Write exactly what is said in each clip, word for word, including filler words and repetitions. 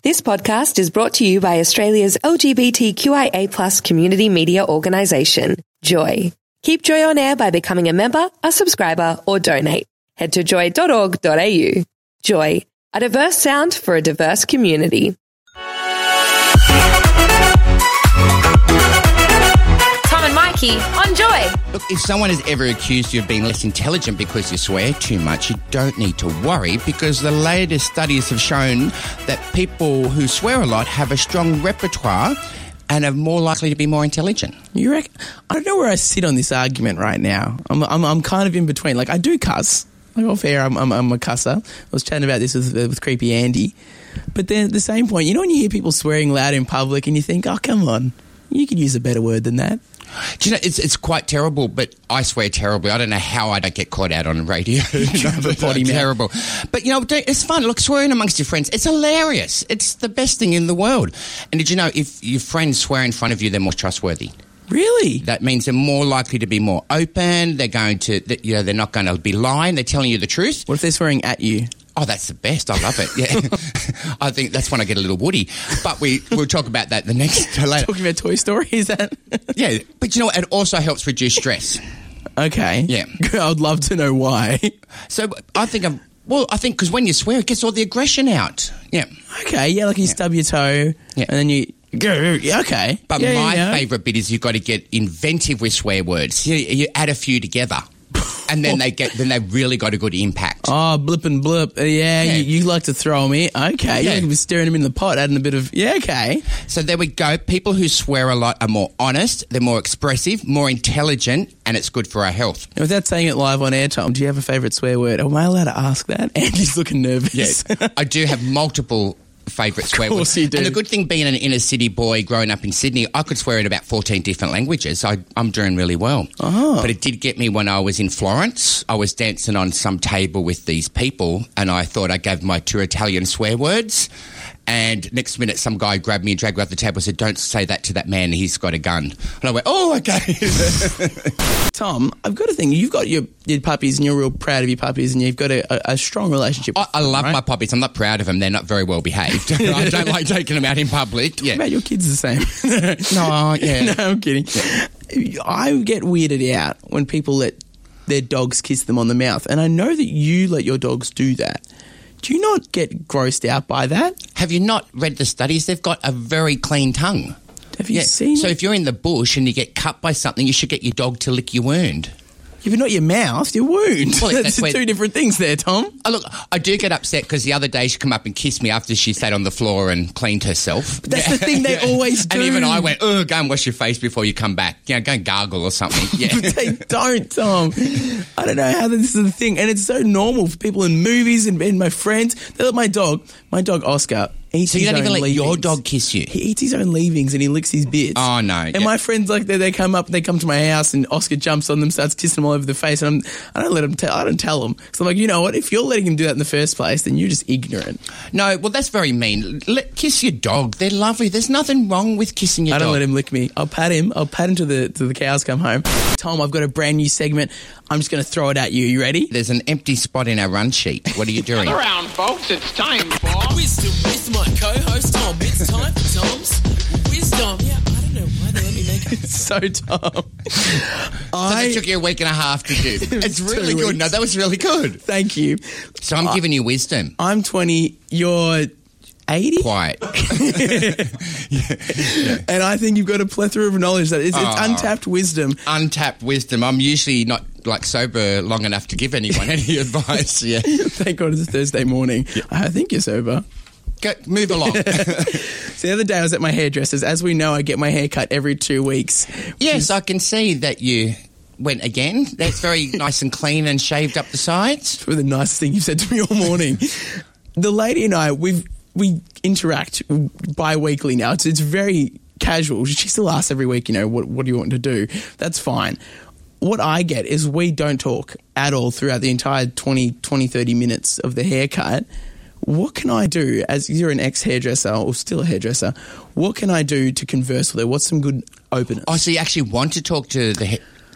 This podcast is brought to you by Australia's L G B T Q I A plus community media organisation, Joy. Keep Joy on air by becoming a member, a subscriber, or donate. Head to joy dot org dot a u. Joy, a diverse sound for a diverse community. Tom and Mikey on Joy. Look, if someone has ever accused you of being less intelligent because you swear too much, you don't need to worry, because the latest studies have shown that people who swear a lot have a strong repertoire and are more likely to be more intelligent. You reckon? I don't know where I sit on this argument right now. I'm I'm, I'm kind of in between. Like, I do cuss. Like, off air, I'm, I'm, I'm a cusser. I was chatting about this with, with creepy Andy. But then at the same point, you know when you hear people swearing loud in public and you think, oh, come on, you could use a better word than that. Do you know, it's it's quite terrible, but I swear terribly. I don't know how I don't get caught out on radio. potty terrible. But, you know, it's fun. Look, swearing amongst your friends, it's hilarious. It's the best thing in the world. And did you know, if your friends swear in front of you, they're more trustworthy? Really? That means they're more likely to be more open. They're going to, you know, they're not going to be lying. They're telling you the truth. What if they're swearing at you? Oh, that's the best. I love it. Yeah. I think that's when I get a little woody. But we, we'll talk about that the next later. Talking about Toy Story, is that? Yeah. But you know what? It also helps reduce stress. Okay. Yeah. I'd love to know why. So I think I'm, well, I think because when you swear, it gets all the aggression out. Yeah. Okay. Yeah, like you yeah. stub your toe yeah. and then you go, yeah, okay. But yeah, my yeah. favourite bit is you've got to get inventive with swear words. You, you add a few together. And then they get, then they really got a good impact. Oh, blip and blip. Uh, yeah, yeah. You, you like to throw them in. Okay, Yeah. you like to stirring them in the pot, adding a bit of, yeah, okay. So there we go. People who swear a lot are more honest, they're more expressive, more intelligent, and it's good for our health. And without saying it live on air, Tom, do you have a favourite swear word? Am I allowed to ask that? Andy's looking nervous. Yes. I do have multiple favourite swear words. Of course you do. And the good thing being an inner city boy growing up in Sydney, I could swear in about fourteen different languages. I, I'm doing really well. Oh. But it did get me when I was in Florence. I was dancing on some table with these people and I thought I gave my two Italian swear words. And next minute, some guy grabbed me and dragged me off the table and said, don't say that to that man, he's got a gun. And I went, oh, okay. Tom, I've got a thing. You've got your, your puppies and you're real proud of your puppies and you've got a, a, a strong relationship I, with I them, love right? my puppies. I'm not proud of them. They're not very well behaved. I don't like taking them out in public. Yeah. What about your kids the same? No, yeah. No, I'm kidding. Yeah. I get weirded out when people let their dogs kiss them on the mouth. And I know that you let your dogs do that. Do you not get grossed out by that? Have you not read the studies? They've got a very clean tongue. Have you seen So it? if you're in the bush and you get cut by something, you should get your dog to lick your wound. Yeah, but not your mouth, your wound. Well, that's that's where- two different things there, Tom. Oh, look, I do get upset because the other day she came up and kissed me after she sat on the floor and cleaned herself. But that's the thing they always do. And even I went, oh, go and wash your face before you come back. You know, go and gargle or something. Yeah. But they don't, Tom. I don't know how this is the thing. And it's so normal for people in movies and, and my friends. They let my dog, my dog Oscar, eats So you his don't even own let your leavings. dog kiss you? He eats his own leavings and he licks his bits. Oh, no. And yeah. my friends, like, they, they come up, they come to my house and Oscar jumps on them, starts kissing them all over the face. And I'm, I don't let him tell, I don't tell him. So I'm like, you know what? If you're letting him do that in the first place, then you're just ignorant. No, well, that's very mean. Let, kiss your dog. They're lovely. There's nothing wrong with kissing your I dog. don't let him lick me. I'll pat him. I'll pat him till the, till the cows come home. Tom, I've got a brand new segment. I'm just going to throw it at you. You ready? There's an empty spot in our run sheet. What are you doing? Gather round, folks. It's time for Wisdom with my co-host Tom. It's time for Tom's Wisdom. Yeah, I don't know why they let me make it. So, Tom, So I... it took you a week and a half to do. It's Two really good. weeks. No, that was really good. Thank you. So I'm giving you wisdom. I'm twenty. You're eighty? Quiet. And I think you've got a plethora of knowledge. That it's, it's Oh. untapped wisdom. Untapped wisdom. I'm usually not like sober long enough to give anyone any advice. Yeah. Thank God it's a Thursday morning. I think you're sober. Go, move along. So the other day I was at my hairdresser's. As we know, I get my hair cut every two weeks. Yes, I can see that you went again. That's very nice and clean and shaved up the sides. For the nicest thing you've said to me all morning. The lady and I, we we interact bi-weekly now. It's, it's very casual. She still asks every week, you know, what, what do you want to do? That's fine. What I get is we don't talk at all throughout the entire twenty, thirty minutes of the haircut. What can I do, as you're an ex-hairdresser or still a hairdresser, what can I do to converse with her? What's some good openers? Oh, so you actually want to talk to the ha-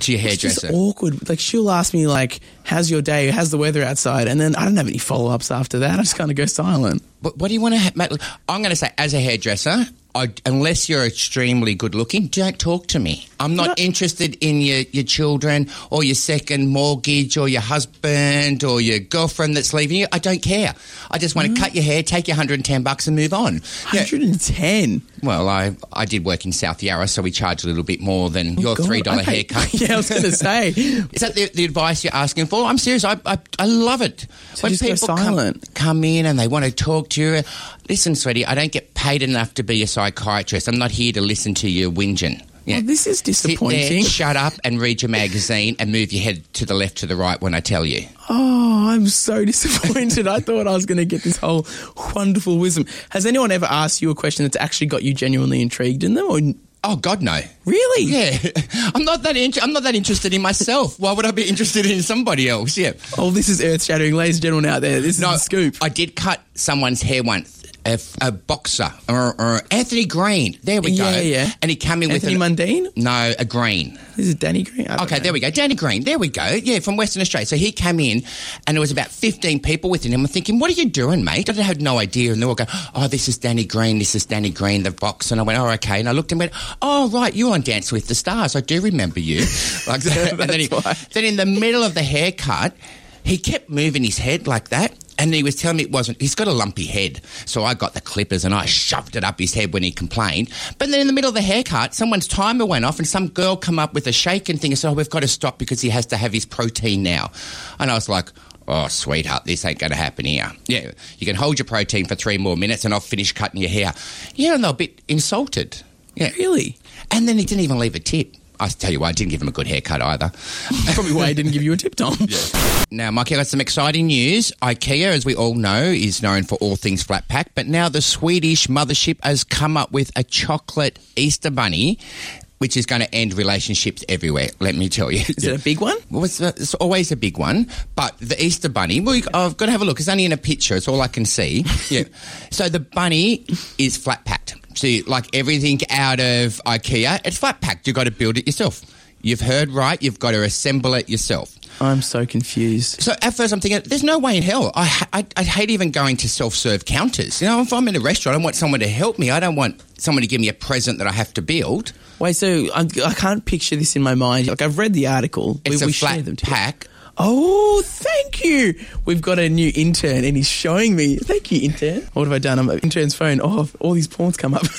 to your It's just hairdresser? awkward. Like, she'll ask me, like, how's your day? How's the weather outside? And then I don't have any follow-ups after that. I just kind of go silent. What, what do you want to have, mate? I'm going to say, as a hairdresser, I, unless you're extremely good looking, don't talk to me. I'm not No. interested in your, your children or your second mortgage or your husband or your girlfriend that's leaving you. I don't care. I just want to cut your hair, take your one hundred ten bucks and move on. Yeah. one hundred ten. Well, I, I did work in South Yarra, so we charge a little bit more than your Oh, God. three dollars Okay. haircut. Yeah, I was going to say. Is that the, the advice you're asking for? I'm serious. I I, I love it. So just go silent. Come, come in and they want to talk to you. Listen, sweetie, I don't get paid enough to be a psychiatrist. I'm not here to listen to you whinging. Yeah. Well, this is Sit there, disappointing. shut up and read your magazine and move your head to the left to the right when I tell you. Oh, I'm so disappointed. I thought I was going to get this whole wonderful wisdom. Has anyone ever asked you a question that's actually got you genuinely intrigued in them? Or Oh God, no. really? Yeah, I'm not that. In- I'm not that interested in myself. Why would I be interested in somebody else? Yeah. Oh, this is earth shattering, ladies and gentlemen out there. This is the scoop. I did cut someone's hair once. A, a boxer, or, or Anthony Green. There we go. Yeah, yeah. And he came in Anthony with an, Mundine? No, a Green. This is Danny Green. I don't Okay, know. there we go. Danny Green. There we go. Yeah, from Western Australia. So he came in, and there was about fifteen people with him. I'm thinking, what are you doing, mate? I had no idea. And they all go, oh, this is Danny Green. This is Danny Green, the boxer. And I went, oh, okay. And I looked and went, oh, right, you're on Dance with the Stars. I do remember you. Like that. And then, he, why. then in the middle of the haircut, he kept moving his head like that. And he was telling me it wasn't, he's got a lumpy head. So I got the clippers and I shoved it up his head when he complained. But then in the middle of the haircut, someone's timer went off and some girl come up with a shaken thing and said, oh, we've got to stop because he has to have his protein now. And I was like, oh, sweetheart, this ain't going to happen here. Yeah, you can hold your protein for three more minutes and I'll finish cutting your hair. Yeah, and they're a bit insulted. Yeah. Really? And then he didn't even leave a tip. I tell you what, I didn't give him a good haircut either. Probably why he didn't give you a tip, Tom. Now, Mikey, I got some exciting news. IKEA, as we all know, is known for all things flat pack, but now the Swedish mothership has come up with a chocolate Easter bunny, which is going to end relationships everywhere, let me tell you. Is it a big one? Well, it's, uh, it's always a big one, but the Easter bunny, well, you- I've got to have a look. It's only in a picture. It's all I can see. Yeah. So the bunny is flat packed. So, you- like everything out of IKEA, it's flat packed. You've got to build it yourself. You've heard right. You've got to assemble it yourself. I'm so confused. So at first I'm thinking, there's no way in hell. I, ha- I, I hate even going to self-serve counters. You know, if I'm in a restaurant, I want someone to help me. I don't want someone to give me a present that I have to build. Wait, so I'm, I can't picture this in my mind. Like, I've read the article. It's we, a we flat share them together. pack. Oh, thank you. We've got a new intern and he's showing me. Thank you, intern. What have I done? I'm an intern's phone. Oh, all these porns come up.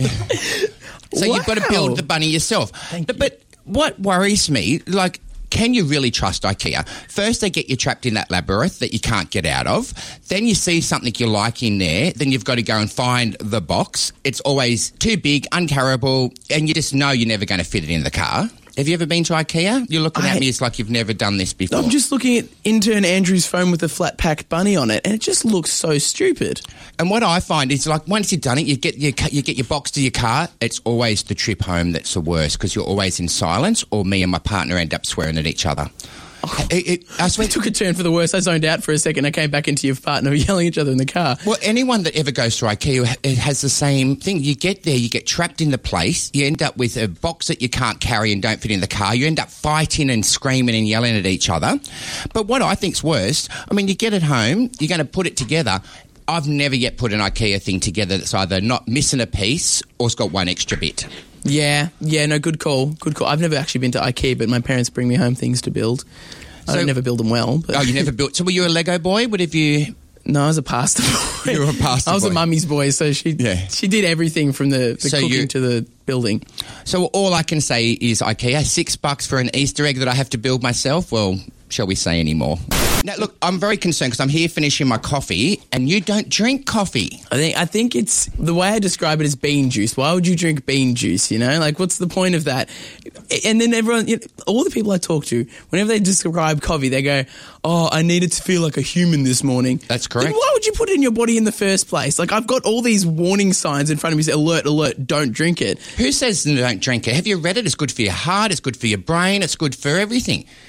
So you've got to build the bunny yourself. Thank but, you. but what worries me, like, can you really trust IKEA? First, they get you trapped in that labyrinth that you can't get out of. Then you see something you like in there. Then you've got to go and find the box. It's always too big, uncarryable, and you just know you're never going to fit it in the car. Have you ever been to IKEA? You're looking I- at me, it's like you've never done this before. I'm just looking at intern Andrew's phone with a flat pack bunny on it and it just looks so stupid. And what I find is, like, once you've done it, you get your ca- you get your box to your car. It's always the trip home that's the worst because you're always in silence, or me and my partner end up swearing at each other. It, it, I We swear. took a turn for the worse. I zoned out for a second. I came back into your partner yelling at each other in the car. Well, anyone that ever goes to IKEA ha- it has the same thing. You get there, you get trapped in the place, you end up with a box that you can't carry and don't fit in the car. You end up fighting and screaming and yelling at each other. But what I think's worse, I mean, you get it home, you're going to put it together. I've never yet put an IKEA thing together that's either not missing a piece or it's got one extra bit. Yeah, yeah, no, good call. Good call. I've never actually been to IKEA, but my parents bring me home things to build. I So- don't never build them well. But Oh, you never built... So were you a Lego boy? What have you... No, I was a pasta boy. You were a pasta I was boy. a mummy's boy, so she Yeah. she did everything from the, the So cooking you- to the building. So all I can say is IKEA, six bucks for an Easter egg that I have to build myself. Well, shall we say any more? Now, look, I'm very concerned because I'm here finishing my coffee and you don't drink coffee. I think I think it's the way I describe it is bean juice. Why would you drink bean juice? You know, like what's the point of that? And then everyone, you know, all the people I talk to, whenever they describe coffee, they go, "Oh, I needed to feel like a human this morning." That's correct. Then why would you put it in your body in the first place? Like I've got all these warning signs in front of me, say, "Alert, alert! Don't drink it." Who says don't drink it? Have you read it? It's good for your heart. It's good for your brain. It's good for everything.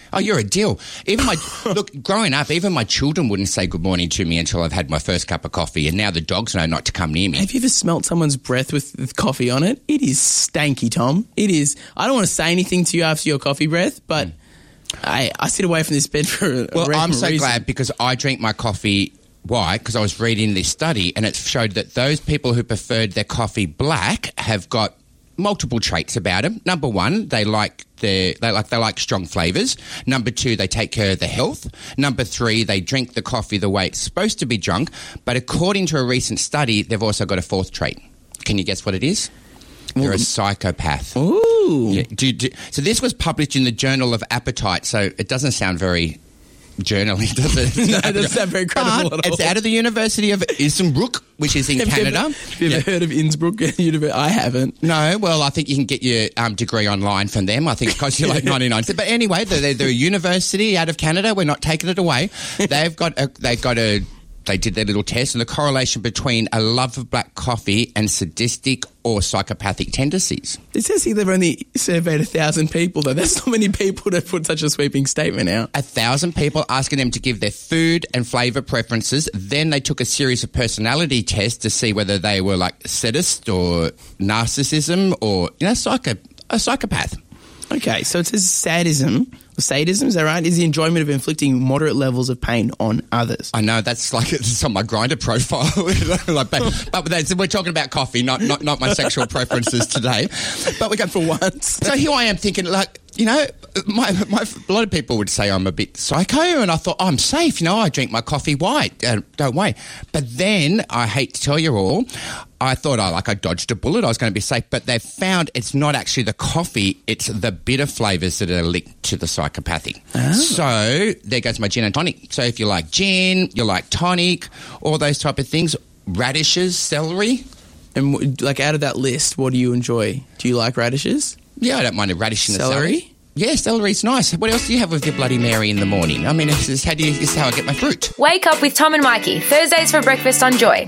Oh, you're a deal. Even my look, growing up, even my children wouldn't say good morning to me until I've had my first cup of coffee, and now the dogs know not to come near me. Have you ever smelt someone's breath with, with coffee on it? It is stanky, Tom. It is. I don't want to say anything to you after your coffee breath, but mm. I, I sit away from this bed for a well. I'm so reason. glad because I drink my coffee. Why? Because I was reading this study, and it showed that those people who preferred their coffee black have got multiple traits about them. Number one, they like their, they like they like strong flavours. Number two, they take care of their health. Number three, they drink the coffee the way it's supposed to be drunk. But according to a recent study, they've also got a fourth trait. Can you guess what it is? They're a psychopath. Ooh. Yeah. Do, do, so this was published in the Journal of Appetite, so it doesn't sound very journaling, does it? No, it doesn't sound very credible but at all. It's out of the University of Innsbruck, which is in have Canada. You ever, have you ever heard of Innsbruck University? I haven't. No, well, I think you can get your um, degree online from them. I think it costs you like ninety-nine cents. But anyway, they're, they're a university out of Canada. We're not taking it away. They've got a, they've got a, they did their little test, and the correlation between a love of black coffee and sadistic or psychopathic tendencies. It says here they've only surveyed a thousand people, though. That's not many people to put such a sweeping statement out. A thousand people asking them to give their food and flavour preferences. Then they took a series of personality tests to see whether they were like sadist or narcissism or, you know, psycho, a psychopath. Okay, so it says sadism, or sadism, is that right? Is the enjoyment of inflicting moderate levels of pain on others. I know, that's like, it's on my Grindr profile. like, but but that's, we're talking about coffee, not, not, not my sexual preferences today. But we go for once. So here I am thinking, like, you know, my, my, a lot of people would say I'm a bit psycho, and I thought, oh, I'm safe, you know, I drink my coffee white, uh, don't wait. But then, I hate to tell you all, I thought I like I dodged a bullet, I was going to be safe, but they've found it's not actually the coffee, it's the bitter flavours that are linked to the psychopathic. Oh. So there goes my gin and tonic. So if you like gin, you like tonic, all those type of things, radishes, celery. And like out of that list, what do you enjoy? Do you like radishes? Yeah, I don't mind a radish in the celery. celery. Yeah, celery's nice. What else do you have with your Bloody Mary in the morning? I mean, this is how, do you, this is how I get my fruit. Wake up with Tom and Mikey, Thursdays for breakfast on Joy.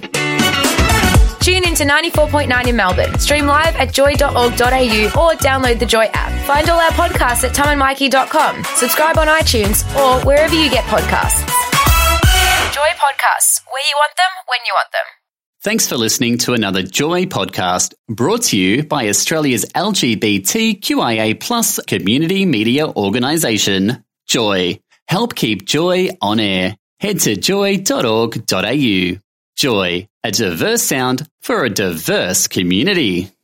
Tune in to ninety-four point nine in Melbourne. Stream live at joy dot org dot a u or download the Joy app. Find all our podcasts at tom and mikey dot com. Subscribe on iTunes or wherever you get podcasts. Joy Podcasts, where you want them, when you want them. Thanks for listening to another Joy podcast brought to you by Australia's L G B T Q I A plus community media organisation, Joy. Help keep Joy on air. Head to joy dot org dot a u. Joy, a diverse sound for a diverse community.